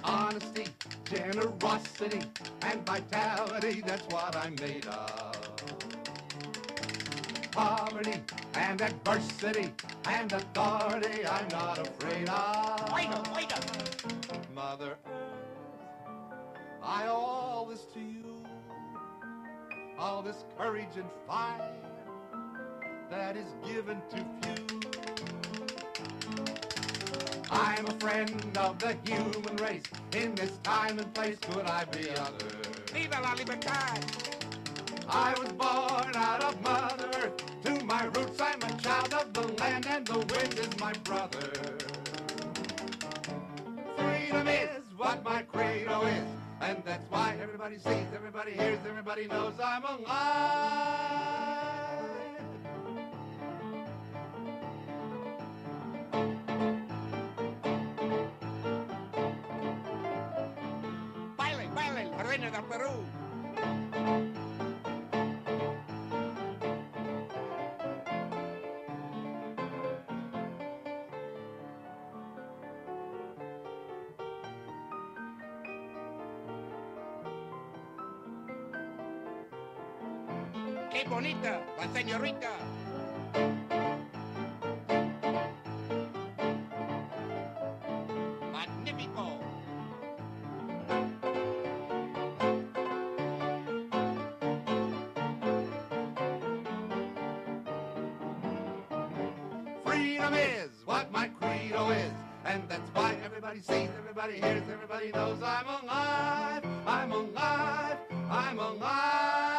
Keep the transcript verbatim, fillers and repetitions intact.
Honesty, generosity, and vitality, that's what I'm made of. Poverty and adversity and authority, I'm not afraid of. Wait a, wait a. Mother Earth, I owe all this to you. All this courage and fire that is given to few. I'm a friend of the human race. In this time and place, could I be other? Viva la libertad! I was born out of Mother Earth. To my roots, I'm a child of the land, and the wind is my brother. Freedom is what my credo is, and that's why everybody sees, everybody hears, everybody knows I'm alive. Baile, baile, la reina del Perú. ¡Qué bonita la señorita! ¡Magnífico! Freedom is what my credo is, and that's why everybody sees, everybody hears, everybody knows I'm alive, I'm alive, I'm alive.